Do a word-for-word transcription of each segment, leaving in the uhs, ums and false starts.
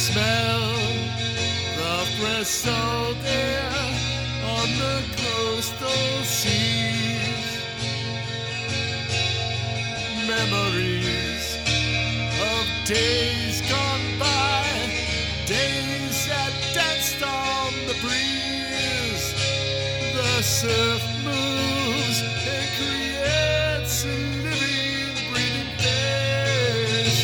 smell the fresh salt air on the coastal seas. Memories of days gone by, days that danced on the breeze. The surf moves and creates a living, breathing face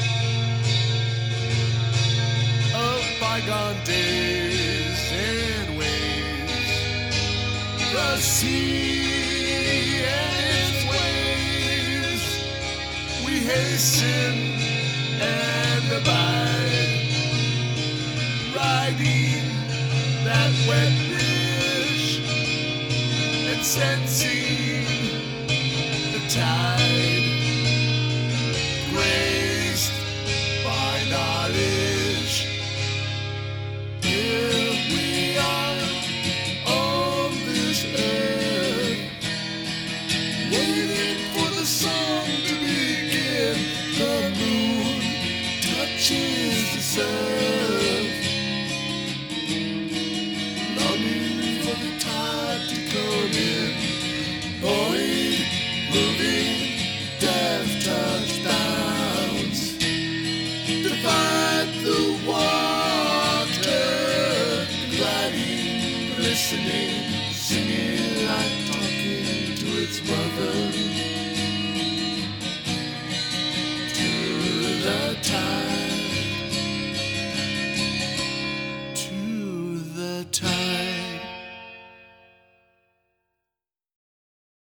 of bygone days and ways. The sea and its waves, we hasten and abide, riding that wet bridge and sensing the tide, graced by knowledge. Here we are on this earth, waiting for the song to begin. The moon touches the surf, longing for the tide to come in, going, moving.